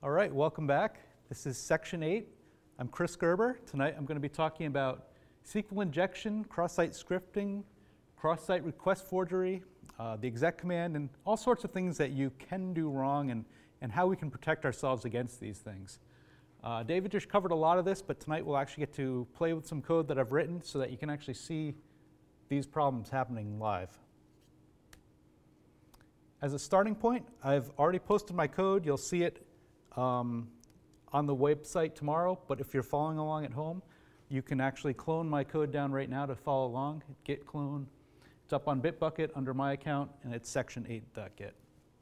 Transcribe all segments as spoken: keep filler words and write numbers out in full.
All right, welcome back. This is section eight. I'm Chris Gerber. Tonight I'm going to be talking about S Q L injection, cross-site scripting, cross-site request forgery, uh, the exec command, and all sorts of things that you can do wrong and, and how we can protect ourselves against these things. Uh, David just covered a lot of this, but tonight we'll actually get to play with some code that I've written so that you can actually see these problems happening live. As a starting point, I've already posted my code. You'll see it um, on the website tomorrow, but if you're following along at home, you can actually clone my code down right now to follow along. Git clone. It's up on Bitbucket under my account, and it's section eight dot git.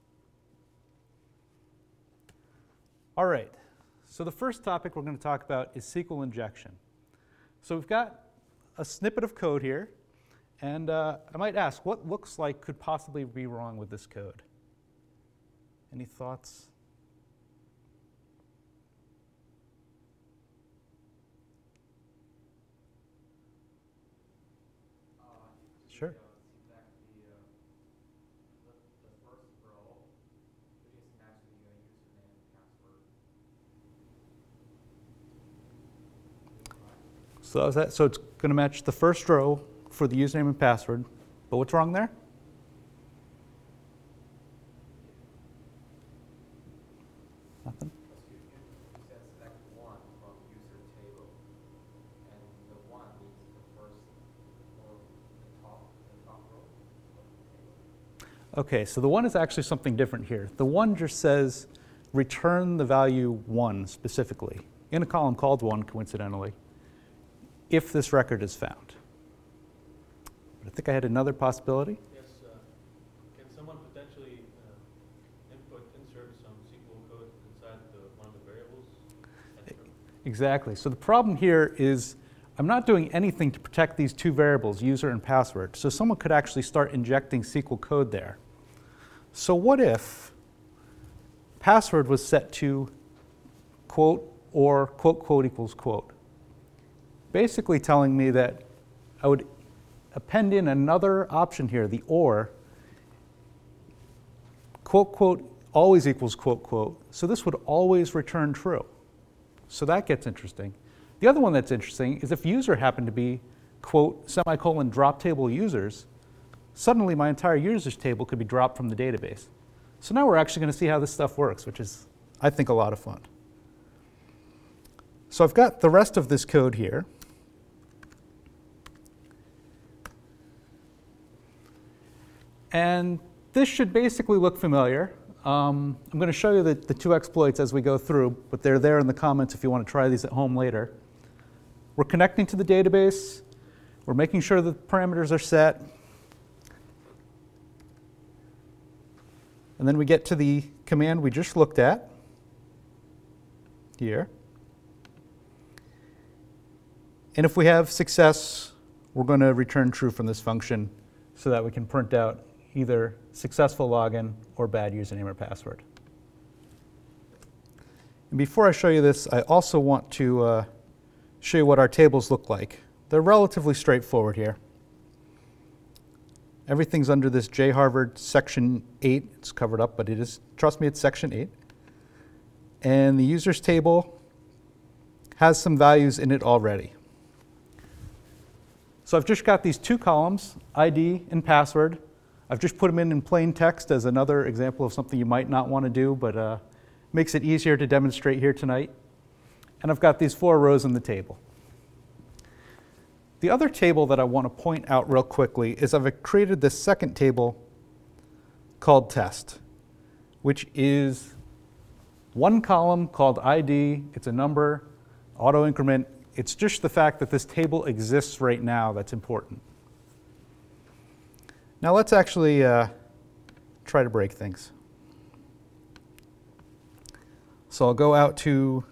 All right, so the first topic we're going to talk about is S Q L injection. So we've got a snippet of code here, and uh, I might ask, what looks like could possibly be wrong with this code? Any thoughts? Sure. So is that so it's going to match the first row for the username and password, but what's wrong there? Nothing. Okay, so the one is actually something different here. The one just says return the value one specifically, in a column called one, coincidentally, if this record is found. But I think I had another possibility. Yes, uh, can someone potentially uh, input, insert some S Q L code inside the, one of the variables? Exactly. So the problem here is I'm not doing anything to protect these two variables, user and password. So someone could actually start injecting S Q L code there. So what if password was set to quote or quote quote equals quote? Basically telling me that I would append in another option here, the or, quote quote always equals quote quote. So this would always return true. So that gets interesting. The other one that's interesting is if user happened to be, quote, semicolon drop table users, suddenly my entire users table could be dropped from the database. So now we're actually going to see how this stuff works, which is, I think, a lot of fun. So I've got the rest of this code here. And this should basically look familiar. Um, I'm going to show you the, the two exploits as we go through, but they're there in the comments if you want to try these at home later. We're connecting to the database. We're making sure the parameters are set. And then we get to the command we just looked at here. And if we have success, we're going to return true from this function so that we can print out either successful login or bad username or password. And before I show you this, I also want to uh, show you what our tables look like. They're relatively straightforward here. Everything's under this J Harvard section eight. It's covered up, but it is, trust me, it's section eight. And the users table has some values in it already. So I've just got these two columns, I D and password. I've just put them in in plain text as another example of something you might not want to do, but uh, makes it easier to demonstrate here tonight. And I've got these four rows in the table. The other table that I want to point out real quickly is I've created this second table called test, which is one column called I D. It's a number, auto increment. It's just the fact that this table exists right now that's important. Now let's actually uh, try to break things. So I'll go out to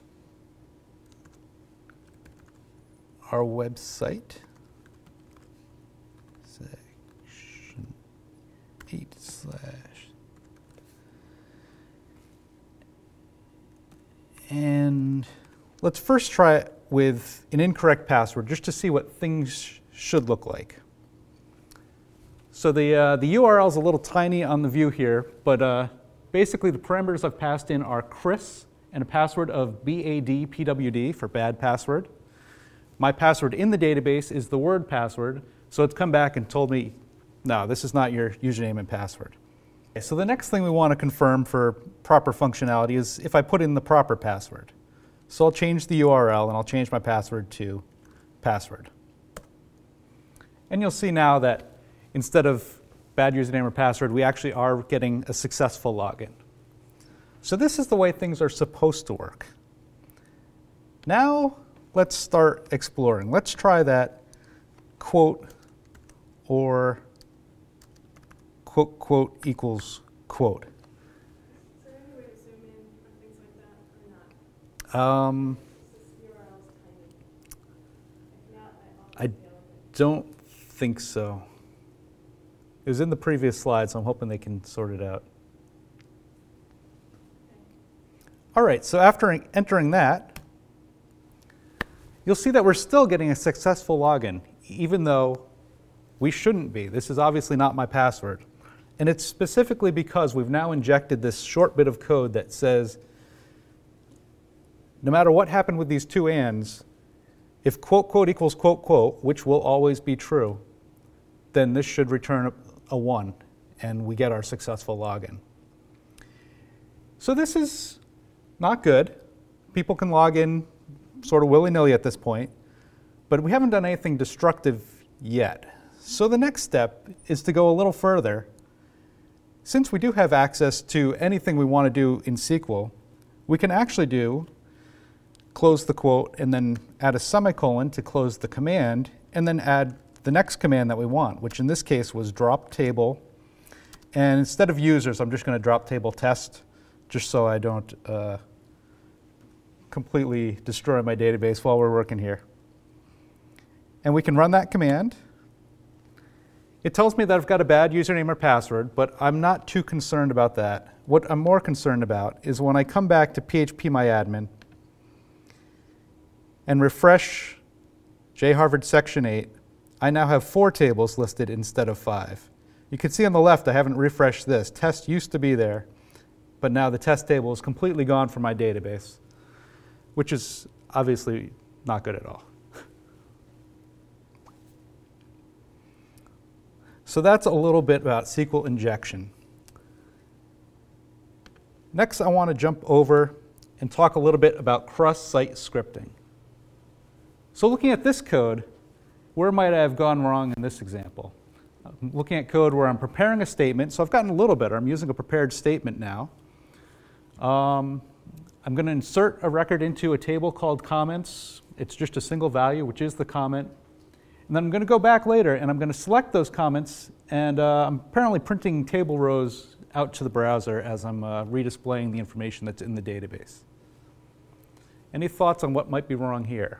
our website, section eight slash, and let's first try it with an incorrect password just to see what things sh should look like. So the, uh, the U R L is a little tiny on the view here, but uh, basically the parameters I've passed in are Chris and a password of B A D P W D for bad password. My password in the database is the word password, so it's come back and told me, no, this is not your username and password. Okay, so the next thing we want to confirm for proper functionality is if I put in the proper password. So I'll change the U R L and I'll change my password to password. And you'll see now that instead of bad username or password, we actually are getting a successful login. So this is the way things are supposed to work. Now let's start exploring. Let's try that quote or quote, quote equals quote. Is there any way to zoom in on things like that or not? Um, This U R L is tiny. If not, I I often fail it. don't think so. It was in the previous slide, so I'm hoping they can sort it out. All right, so after entering that, you'll see that we're still getting a successful login, even though we shouldn't be. This is obviously not my password. And it's specifically because we've now injected this short bit of code that says, no matter what happened with these two ands, if quote, quote equals quote, quote, which will always be true, then this should return a, a one, and we get our successful login. So this is not good. People can log in sort of willy-nilly at this point, but we haven't done anything destructive yet. So the next step is to go a little further. Since we do have access to anything we want to do in S Q L, we can actually do close the quote and then add a semicolon to close the command, and then add the next command that we want, which in this case was drop table. And instead of users, I'm just going to drop table test, just so I don't uh, completely destroy my database while we're working here. And we can run that command. It tells me that I've got a bad username or password, but I'm not too concerned about that. What I'm more concerned about is when I come back to phpMyAdmin and refresh jharvard section eight, I now have four tables listed instead of five. You can see on the left I haven't refreshed this. Test used to be there, but now the test table is completely gone from my database, which is obviously not good at all. So that's a little bit about S Q L injection. Next, I want to jump over and talk a little bit about cross-site scripting. So looking at this code, where might I have gone wrong in this example? I'm looking at code where I'm preparing a statement, so I've gotten a little better. I'm using a prepared statement now. Um, I'm going to insert a record into a table called comments. It's just a single value, which is the comment. And then I'm going to go back later, and I'm going to select those comments, and uh, I'm apparently printing table rows out to the browser as I'm uh, redisplaying the information that's in the database. Any thoughts on what might be wrong here?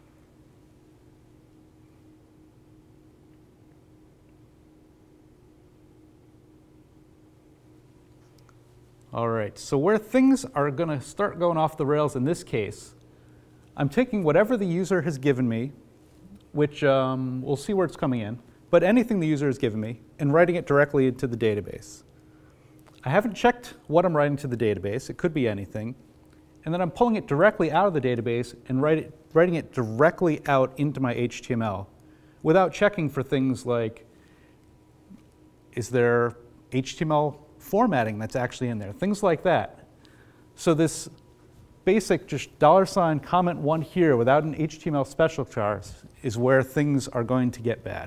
All right, so where things are going to start going off the rails in this case, I'm taking whatever the user has given me, which um, we'll see where it's coming in, but anything the user has given me, and writing it directly into the database. I haven't checked what I'm writing to the database. It could be anything. And then I'm pulling it directly out of the database and write it, writing it directly out into my H T M L without checking for things like, is there H T M L formatting that's actually in there, things like that. So this basic just dollar sign comment one here without an H T M L special charge is where things are going to get bad.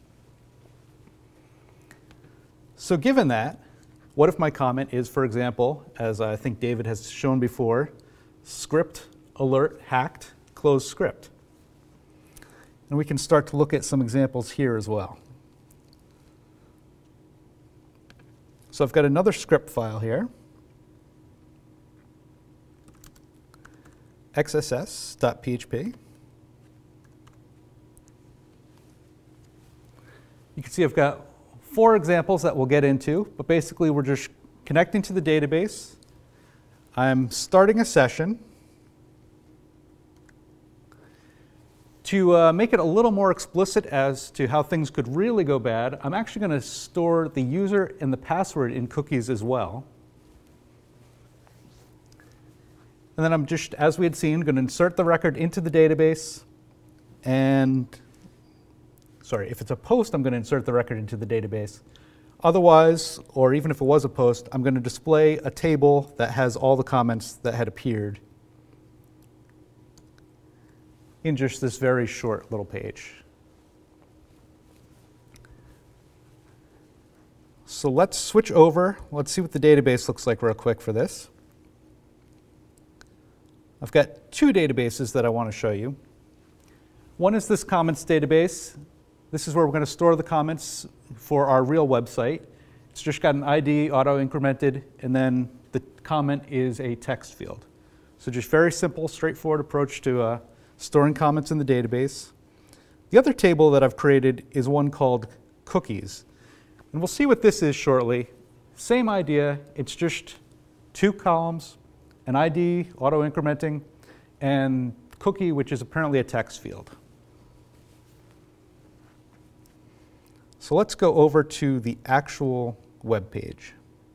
So given that, what if my comment is, for example, as I think David has shown before, script alert hacked close script? And we can start to look at some examples here as well. So I've got another script file here, x s s dot p h p. You can see I've got four examples that we'll get into, but basically we're just connecting to the database. I'm starting a session. To uh, make it a little more explicit as to how things could really go bad, I'm actually going to store the user and the password in cookies as well. And then I'm just, as we had seen, going to insert the record into the database. And, sorry, if it's a post, I'm going to insert the record into the database. Otherwise, or even if it was a post, I'm going to display a table that has all the comments that had appeared in just this very short little page. So let's switch over. Let's see what the database looks like real quick for this. I've got two databases that I want to show you. One is this comments database. This is where we're going to store the comments for our real website. It's just got an I D auto-incremented, and then the comment is a text field. So just very simple, straightforward approach to uh, storing comments in the database. The other table that I've created is one called cookies. And we'll see what this is shortly. Same idea, it's just two columns, an I D auto-incrementing, and cookie, which is apparently a text field. So let's go over to the actual web page.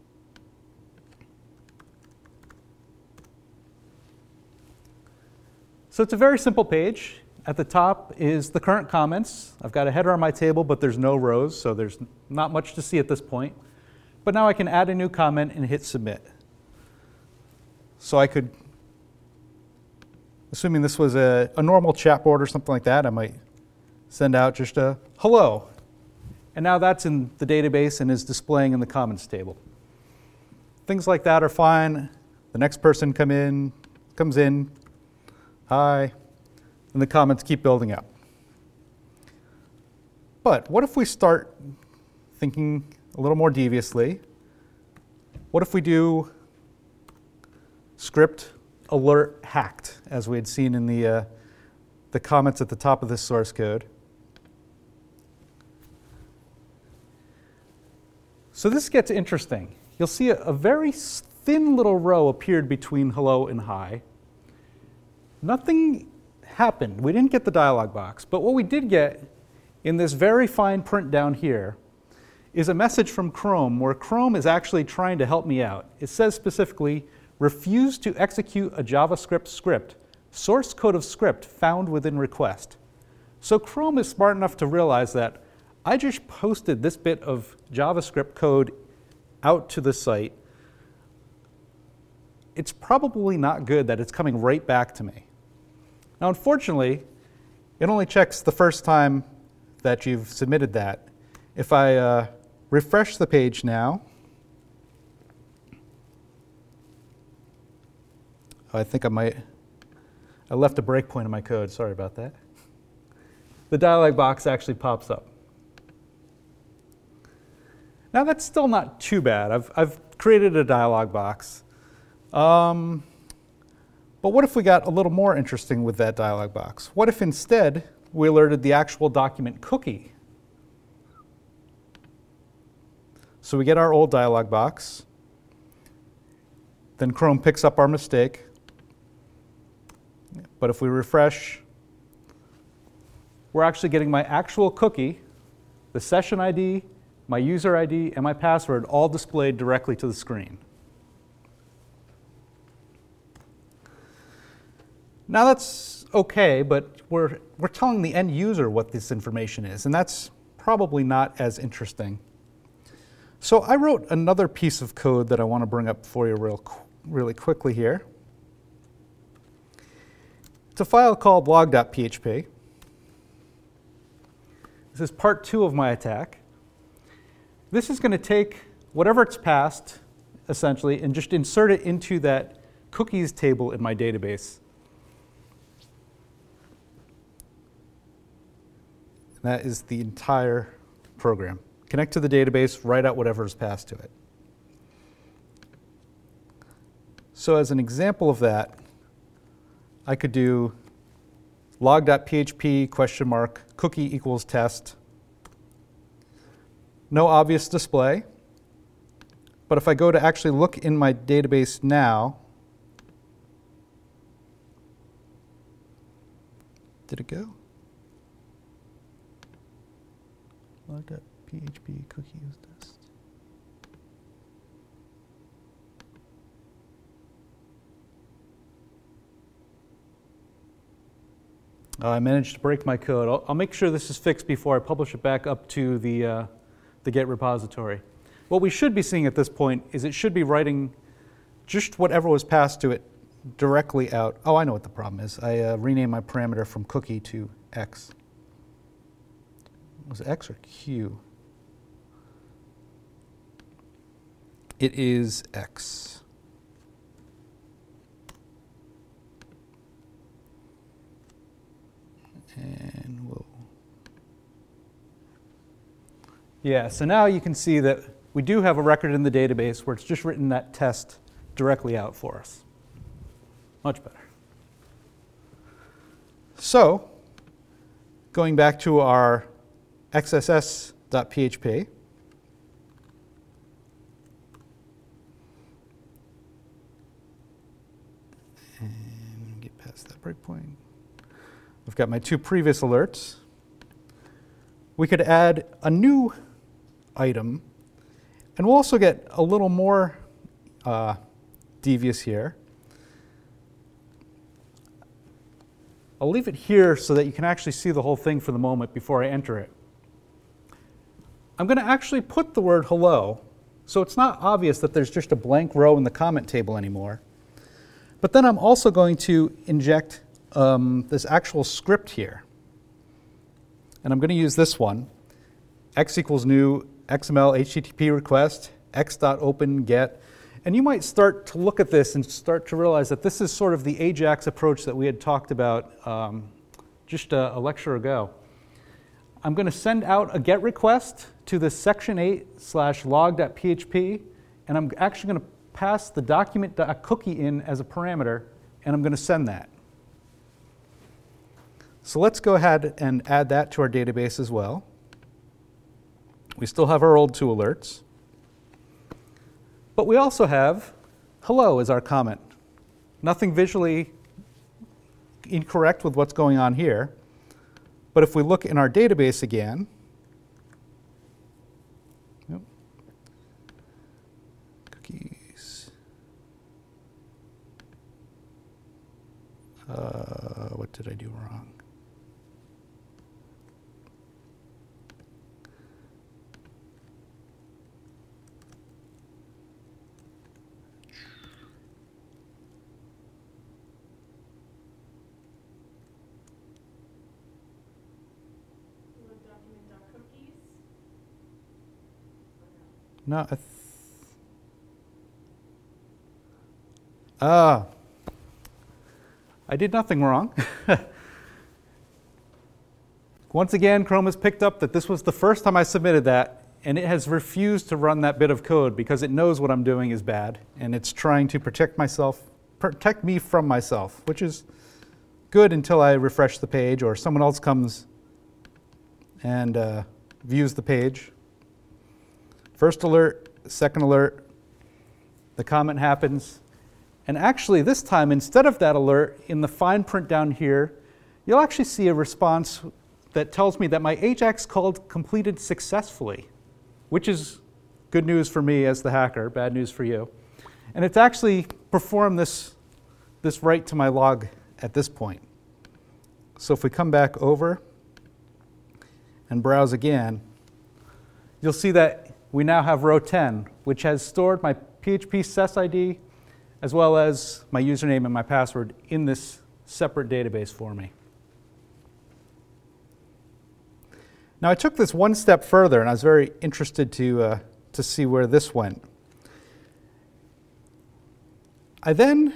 So it's a very simple page. At the top is the current comments. I've got a header on my table, but there's no rows, so there's not much to see at this point. But now I can add a new comment and hit submit. So I could, assuming this was a, a normal chat board or something like that, I might send out just a hello. And now that's in the database and is displaying in the comments table. Things like that are fine. The next person come in, comes in, hi, and the comments keep building up. But what if we start thinking a little more deviously? What if we do script alert hacked, as we had seen in the, uh, the comments at the top of this source code? So this gets interesting. You'll see a, a very thin little row appeared between hello and hi. Nothing happened. We didn't get the dialog box. But what we did get in this very fine print down here is a message from Chrome where Chrome is actually trying to help me out. It says specifically, refuse to execute a JavaScript script, source code of script found within request. So Chrome is smart enough to realize that I just posted this bit of JavaScript code out to the site. It's probably not good that it's coming right back to me. Now, unfortunately, it only checks the first time that you've submitted that. If I uh, refresh the page now, I think I might, I left a breakpoint in my code, sorry about that. The dialog box actually pops up. Now that's still not too bad. I've, I've created a dialog box. Um, but what if we got a little more interesting with that dialog box? What if instead we alerted the actual document cookie? So we get our old dialog box. Then Chrome picks up our mistake. But if we refresh, we're actually getting my actual cookie, the session I D, my user I D, and my password all displayed directly to the screen. Now that's okay, but we're, we're telling the end user what this information is, and that's probably not as interesting. So I wrote another piece of code that I want to bring up for you real, really quickly here. It's a file called log dot P H P. This is part two of my attack. This is going to take whatever it's passed, essentially, and just insert it into that cookies table in my database. That is the entire program. Connect to the database, write out whatever is passed to it. So as an example of that, I could do log dot P H P question mark cookie equals test. No obvious display. But if I go to actually look in my database now, did it go? log dot P H P cookie equals test. Uh, I managed to break my code. I'll, I'll make sure this is fixed before I publish it back up to the, uh, the Git repository. What we should be seeing at this point is it should be writing just whatever was passed to it directly out. Oh, I know what the problem is. I uh, renamed my parameter from cookie to X. Was it X or Q? It is X. And we'll. Yeah, so now you can see that we do have a record in the database where it's just written that test directly out for us. Much better. So, going back to our X S S dot P H P, and get past that breakpoint. We've got my two previous alerts. We could add a new item, and we'll also get a little more uh, devious here. I'll leave it here so that you can actually see the whole thing for the moment before I enter it. I'm going to actually put the word hello, so it's not obvious that there's just a blank row in the comment table anymore. But then I'm also going to inject um, this actual script here. And I'm going to use this one, x equals new X M L H T T P request, x.open get. And you might start to look at this and start to realize that this is sort of the Ajax approach that we had talked about um, just a, a lecture ago. I'm going to send out a GET request to the section eight slash log.php, and I'm actually going to pass the document.cookie in as a parameter, and I'm going to send that. So let's go ahead and add that to our database as well. We still have our old two alerts. But we also have hello as our comment. Nothing visually incorrect with what's going on here. But if we look in our database again, yep, cookies. Uh, what did I do wrong? No. I th ah. I did nothing wrong. Once again, Chrome has picked up that this was the first time I submitted that, and it has refused to run that bit of code because it knows what I'm doing is bad, and it's trying to protect myself, protect me from myself, which is good until I refresh the page or someone else comes and uh, views the page. First alert, second alert, the comment happens. And actually, this time, instead of that alert, in the fine print down here, you'll actually see a response that tells me that my Ajax call completed successfully, which is good news for me as the hacker, bad news for you. And it's actually performed this, this write to my log at this point. So if we come back over and browse again, you'll see that we now have row ten, which has stored my P H P sess I D as well as my username and my password in this separate database for me. Now I took this one step further, and I was very interested to, uh, to see where this went. I then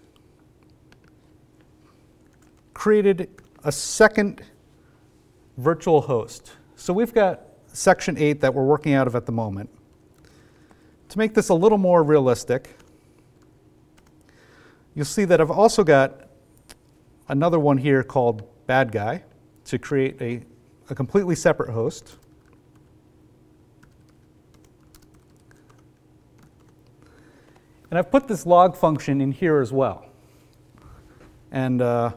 created a second virtual host. So we've got section eight that we're working out of at the moment. To make this a little more realistic, you'll see that I've also got another one here called bad guy to create a, a completely separate host. And I've put this log function in here as well. And uh,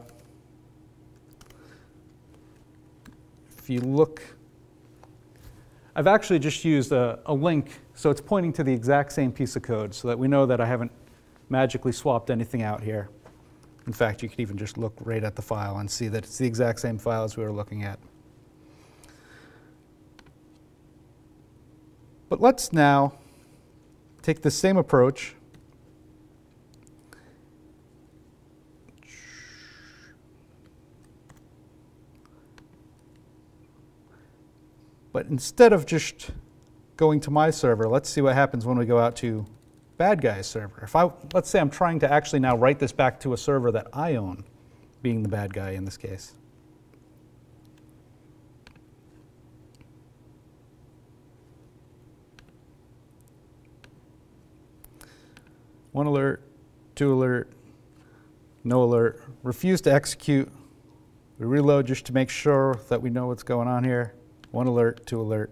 if you look, I've actually just used a, a link, so it's pointing to the exact same piece of code so that we know that I haven't magically swapped anything out here. In fact, you could even just look right at the file and see that it's the exact same file as we were looking at. But let's now take the same approach but instead of just going to my server, let's see what happens when we go out to bad guy's server. If I, let's say I'm trying to actually now write this back to a server that I own, being the bad guy in this case. One alert, two alert, no alert, refuse to execute. We reload just to make sure that we know what's going on here. One alert, two alert.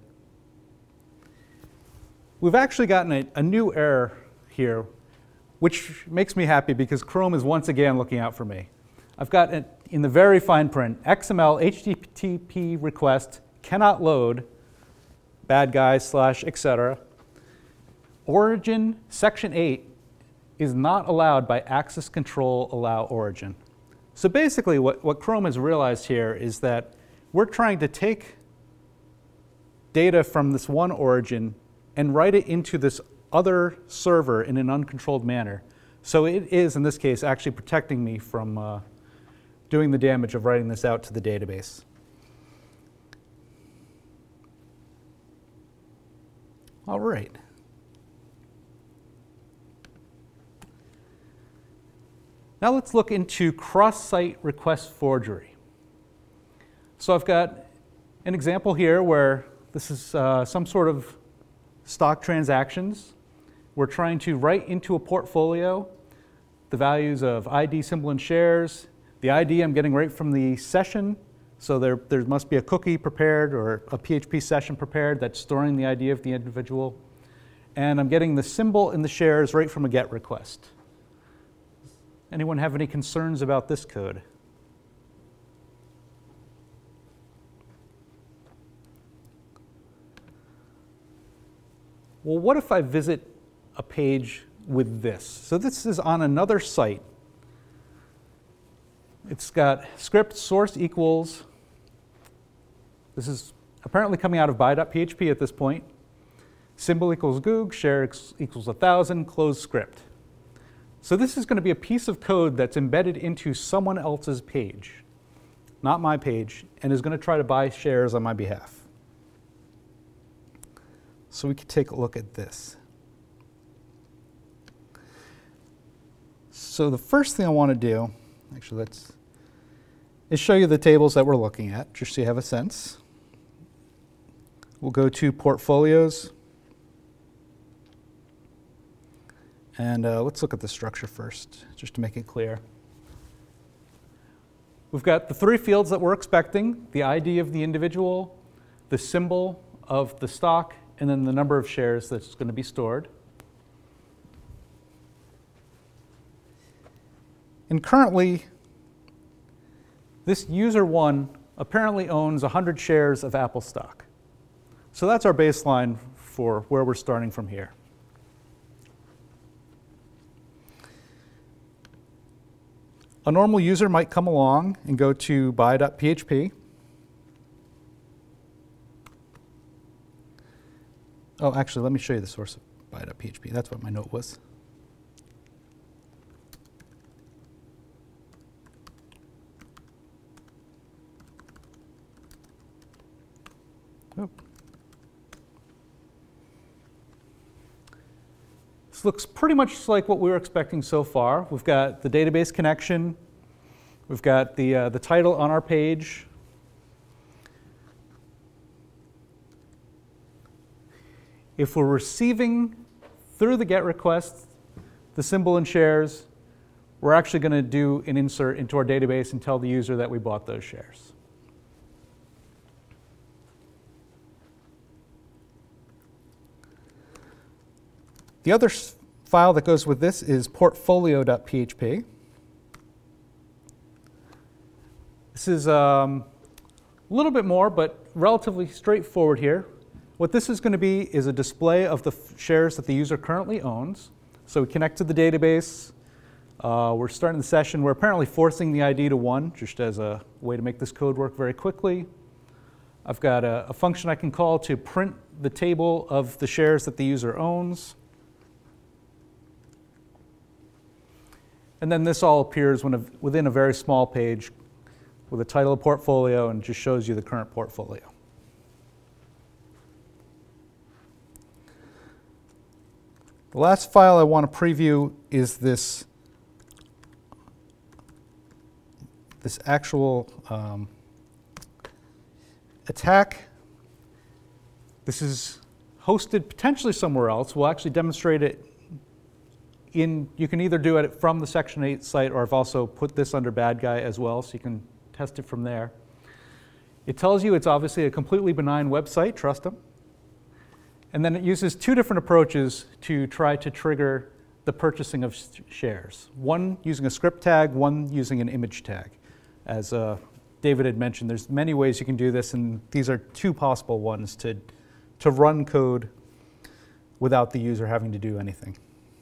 We've actually gotten a, a new error here, which makes me happy because Chrome is once again looking out for me. I've got it in the very fine print, X M L H T T P request cannot load, bad guys slash et cetera. Origin section eight is not allowed by access control allow origin. So basically what, what Chrome has realized here is that we're trying to take data from this one origin and write it into this other server in an uncontrolled manner. So it is, in this case, actually protecting me from uh, doing the damage of writing this out to the database. All right. Now let's look into cross-site request forgery. So I've got an example here where this is uh, some sort of stock transactions. We're trying to write into a portfolio the values of I D, symbol, and shares. The I D I'm getting right from the session, so there, there must be a cookie prepared or a P H P session prepared that's storing the I D of the individual. And I'm getting the symbol and the shares right from a GET request. Anyone have any concerns about this code? Well, what if I visit a page with this? So this is on another site. It's got script source equals, this is apparently coming out of buy dot P H P at this point, symbol equals goog, share equals one thousand, close script. So this is going to be a piece of code that's embedded into someone else's page, not my page, and is going to try to buy shares on my behalf. So we could take a look at this. So the first thing I want to do, actually let's, is show you the tables that we're looking at, just so you have a sense. We'll go to portfolios. And uh, let's look at the structure first, just to make it clear. We've got the three fields that we're expecting, the I D of the individual, the symbol of the stock, and then the number of shares that's going to be stored. And currently, this user one apparently owns one hundred shares of Apple stock. So that's our baseline for where we're starting from here. A normal user might come along and go to buy dot P H P. Oh, actually, let me show you the source of buy dot P H P. That's what my note was. Oh. This looks pretty much like what we were expecting so far. We've got the database connection. We've got the, uh, the title on our page. If we're receiving through the GET request the symbol and shares, we're actually going to do an insert into our database and tell the user that we bought those shares. The other file that goes with this is portfolio dot P H P. This is um, a little bit more, but relatively straightforward here. What this is going to be is a display of the shares that the user currently owns. So we connect to the database, Uh, we're starting the session. We're apparently forcing the I D to one, just as a way to make this code work very quickly. I've got a, a function I can call to print the table of the shares that the user owns. And then this all appears when a, within a very small page with a title of portfolio, and just shows you the current portfolio. The last file I want to preview is this, this actual um, attack. This is hosted potentially somewhere else. We'll actually demonstrate it in, you can either do it from the Section eight site, or I've also put this under bad guy as well, so you can test it from there. It tells you it's obviously a completely benign website, trust them. And then it uses two different approaches to try to trigger the purchasing of shares. One using a script tag, one using an image tag. As uh, David had mentioned, there's many ways you can do this, and these are two possible ones to, to run code without the user having to do anything.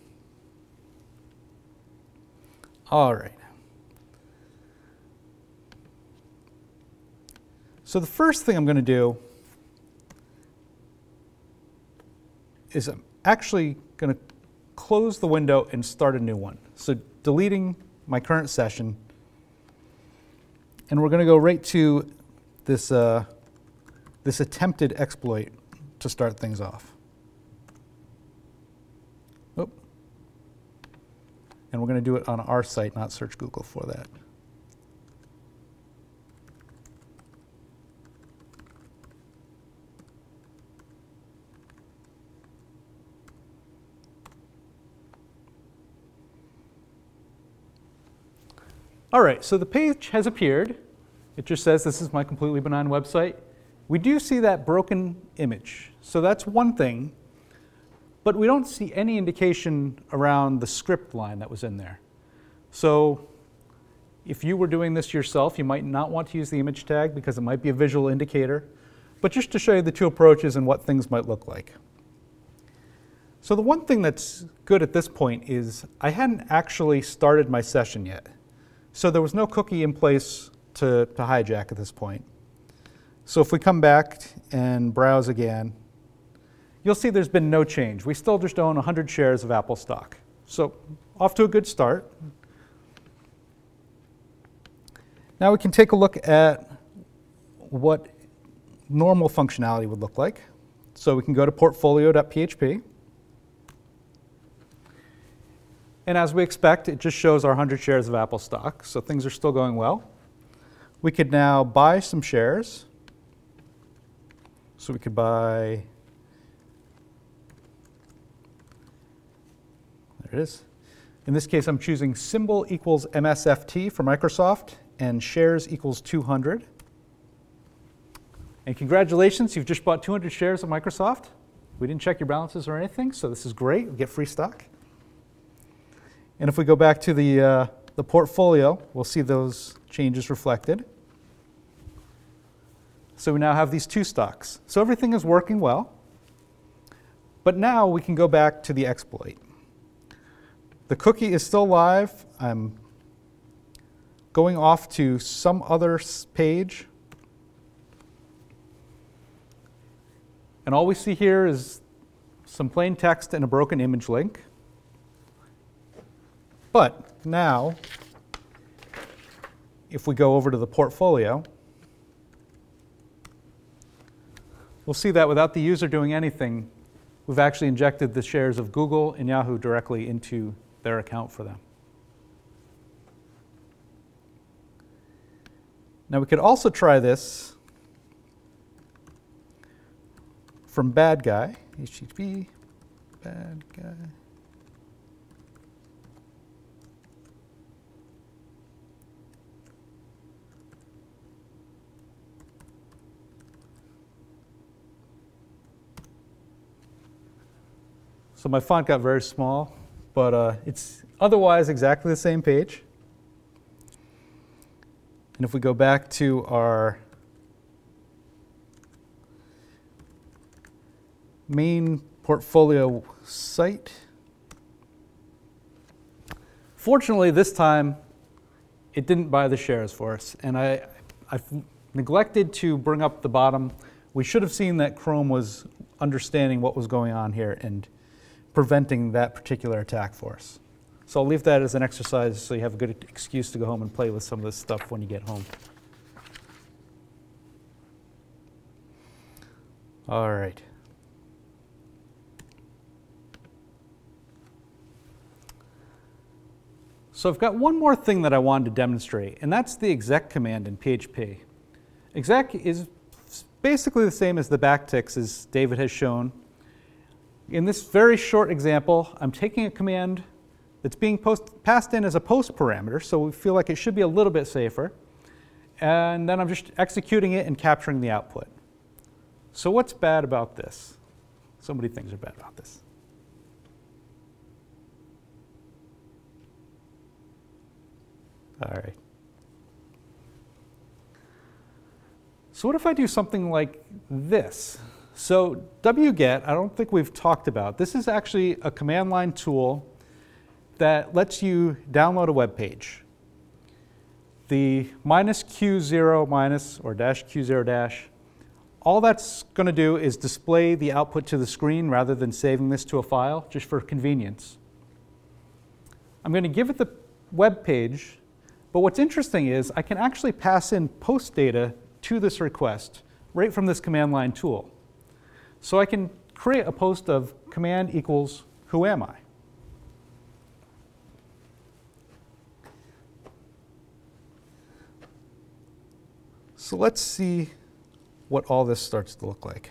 All right. So the first thing I'm going to do is I'm actually going to close the window and start a new one. So deleting my current session. And we're going to go right to this, uh, this attempted exploit to start things off. Oop. And we're going to do it on our site, not search Google for that. All right, so the page has appeared. It just says this is my completely benign website. We do see that broken image. So that's one thing. But we don't see any indication around the script line that was in there. So if you were doing this yourself, you might not want to use the image tag because it might be a visual indicator. But just to show you the two approaches and what things might look like. So the one thing that's good at this point is I hadn't actually started my session yet. So there was no cookie in place to, to hijack at this point. So if we come back and browse again, you'll see there's been no change. We still just own one hundred shares of Apple stock. So off to a good start. Now we can take a look at what normal functionality would look like. So we can go to portfolio dot P H P. And as we expect, it just shows our one hundred shares of Apple stock. So things are still going well. We could now buy some shares. So we could buy, there it is. In this case, I'm choosing symbol equals M S F T for Microsoft and shares equals two hundred. And congratulations, you've just bought two hundred shares of Microsoft. We didn't check your balances or anything, so this is great. You get free stock. And if we go back to the, uh, the portfolio, we'll see those changes reflected. So we now have these two stocks. So everything is working well. But now we can go back to the exploit. The cookie is still live. I'm going off to some other page. And all we see here is some plain text and a broken image link. But now, if we go over to the portfolio, we'll see that without the user doing anything, we've actually injected the shares of Google and Yahoo directly into their account for them. Now we could also try this from bad guy, H T T P, bad guy. So my font got very small, but uh, it's otherwise exactly the same page. And if we go back to our main portfolio site, Fortunately, this time, it didn't buy the shares for us, and I, I've neglected to bring up the bottom. We should have seen that Chrome was understanding what was going on here and preventing that particular attack for us. So I'll leave that as an exercise so you have a good excuse to go home and play with some of this stuff when you get home. All right. So I've got one more thing that I wanted to demonstrate, and that's the exec command in P H P. Exec is basically the same as the backticks, as David has shown. In this very short example, I'm taking a command that's being post passed in as a post parameter, so we feel like it should be a little bit safer. And then I'm just executing it and capturing the output. So what's bad about this? So many things are bad about this. All right. So what if I do something like this? So wget, I don't think we've talked about. This is actually a command line tool that lets you download a web page. The minus q zero minus or dash q zero dash, all that's going to do is display the output to the screen rather than saving this to a file, just for convenience. I'm going to give it the web page. But what's interesting is I can actually pass in post data to this request right from this command line tool. So I can create a post of command equals who am I? So let's see what all this starts to look like.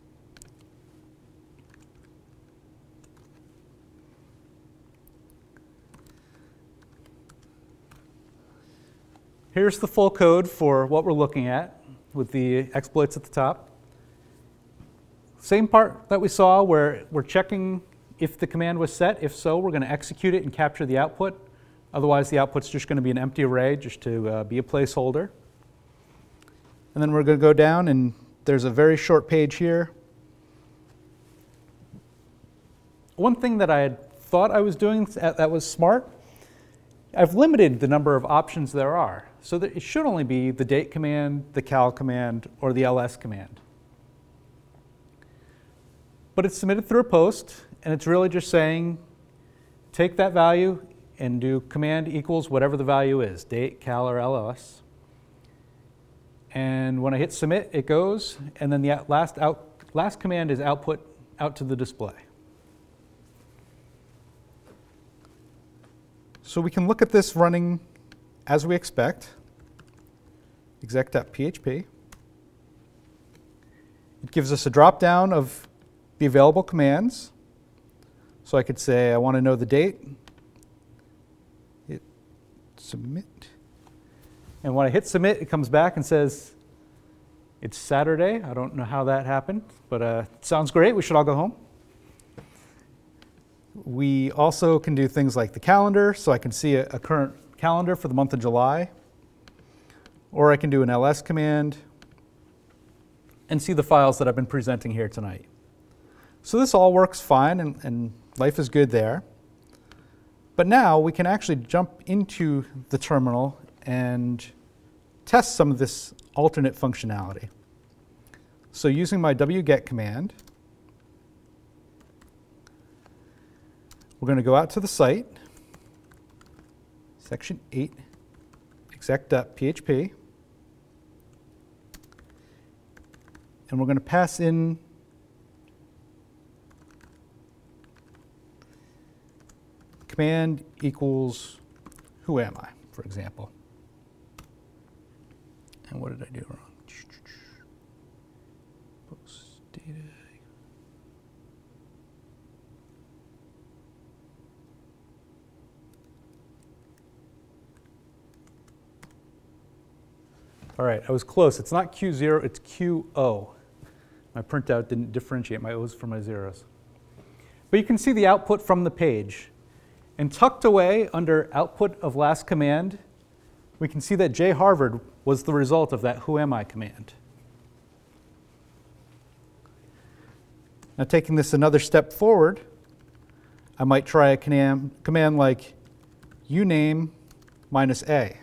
Here's the full code for what we're looking at with the exploits at the top. Same part that we saw where we're checking if the command was set. If so, we're going to execute it and capture the output. Otherwise, the output's just going to be an empty array just to uh, be a placeholder. And then we're going to go down, and there's a very short page here. One thing that I had thought I was doing that was smart, I've limited the number of options there are. So that it should only be the date command, the cal command, or the ls command. But it's submitted through a post, and it's really just saying, take that value and do command equals whatever the value is, date, cal, or ls. And when I hit submit, it goes, and then the last, out, last command is output out to the display. So we can look at this running as we expect, exec.php. It gives us a drop-down of the available commands. So I could say I want to know the date, hit submit. And when I hit submit, it comes back and says, it's Saturday. I don't know how that happened, but uh, it sounds great. We should all go home. We also can do things like the calendar, so I can see a, a current calendar for the month of July. Or I can do an ls command and see the files that I've been presenting here tonight. So this all works fine, and, and life is good there. But now we can actually jump into the terminal and test some of this alternate functionality. So using my wget command, we're going to go out to the site, section eight, exec.php, and we're going to pass in command equals who am I, for example. And what did I do wrong? Post data. All right, I was close. It's not Q zero, it's Q O. My printout didn't differentiate my O's from my zeros. But you can see the output from the page. And tucked away under output of last command, we can see that J Harvard was the result of that who am I command. Now taking this another step forward, I might try a command, command like uname minus a.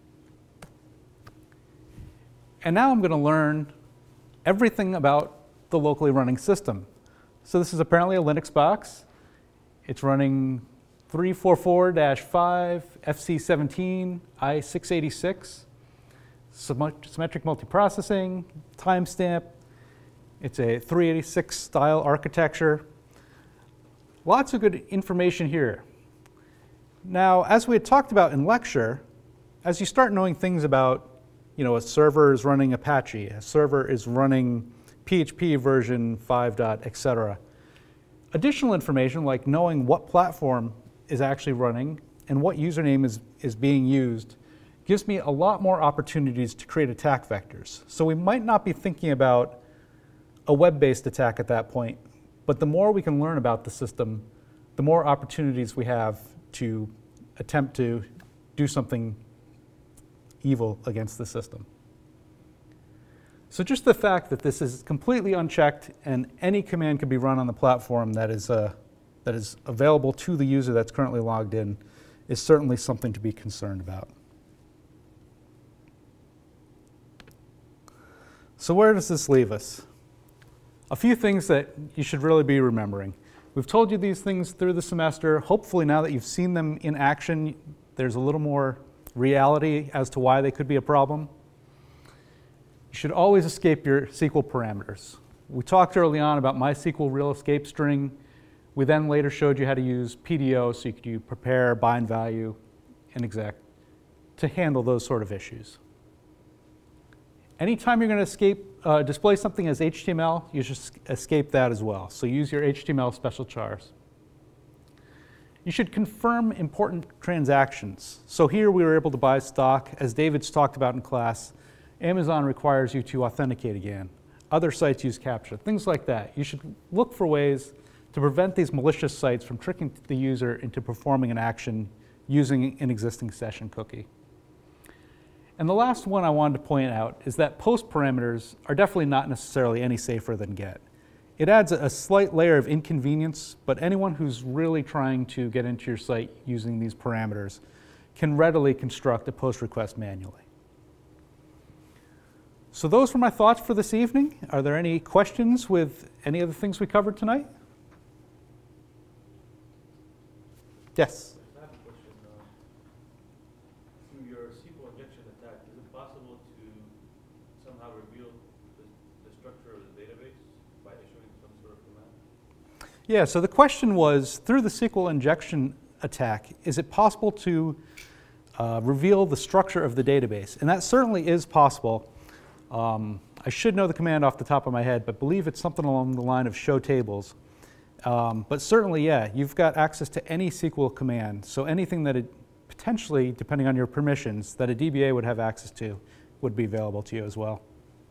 And now I'm going to learn everything about the locally running system. So this is apparently a Linux box. It's running three forty-four dash five, F C seventeen, i six eighty-six, symmetric multiprocessing, timestamp. It's a three eighty-six style architecture. Lots of good information here. Now, as we had talked about in lecture, as you start knowing things about, you know, a server is running Apache, a server is running P H P version five. et cetera. Additional information like knowing what platform is actually running and what username is, is being used gives me a lot more opportunities to create attack vectors. So we might not be thinking about a web-based attack at that point, but the more we can learn about the system, the more opportunities we have to attempt to do something evil against the system. So just the fact that this is completely unchecked and any command can be run on the platform that is, uh, that is available to the user that's currently logged in is certainly something to be concerned about. So where does this leave us? A few things that you should really be remembering. We've told you these things through the semester. Hopefully now that you've seen them in action, there's a little more reality as to why they could be a problem. You should always escape your S Q L parameters. We talked early on about MySQL real escape string. We then later showed you how to use P D O, so you could do prepare, bind value, and exec to handle those sort of issues. Anytime you're going to escape, uh, display something as H T M L, you should escape that as well. So use your H T M L special chars. You should confirm important transactions. So here we were able to buy stock. As David's talked about in class, Amazon requires you to authenticate again. Other sites use CAPTCHA, things like that. You should look for ways to prevent these malicious sites from tricking the user into performing an action using an existing session cookie. And the last one I wanted to point out is that post parameters are definitely not necessarily any safer than get. It adds a slight layer of inconvenience, but anyone who's really trying to get into your site using these parameters can readily construct a post request manually. So those were my thoughts for this evening. Are there any questions with any of the things we covered tonight? Yes? I have a question. Uh, through your S Q L injection attack, is it possible to somehow reveal the, the structure of the database by issuing some sort of command? Yeah, so the question was, through the S Q L injection attack, is it possible to uh, reveal the structure of the database? And that certainly is possible. Um, I should know the command off the top of my head, but believe it's something along the line of show tables. Um, but certainly, yeah, you've got access to any S Q L command. So anything that it potentially, depending on your permissions, that a D B A would have access to would be available to you as well.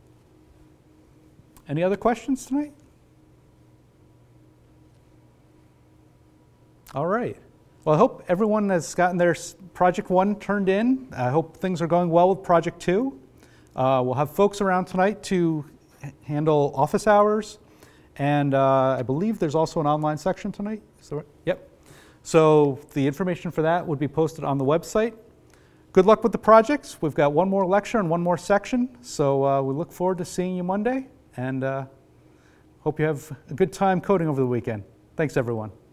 Any other questions tonight? All right. Well, I hope everyone has gotten their project one turned in. I hope things are going well with project two. Uh, we'll have folks around tonight to handle office hours. And uh, I believe there's also an online section tonight. Is that right? Yep. So the information for that would be posted on the website. Good luck with the projects. We've got one more lecture and one more section. So uh, we look forward to seeing you Monday. And uh, hope you have a good time coding over the weekend. Thanks, everyone.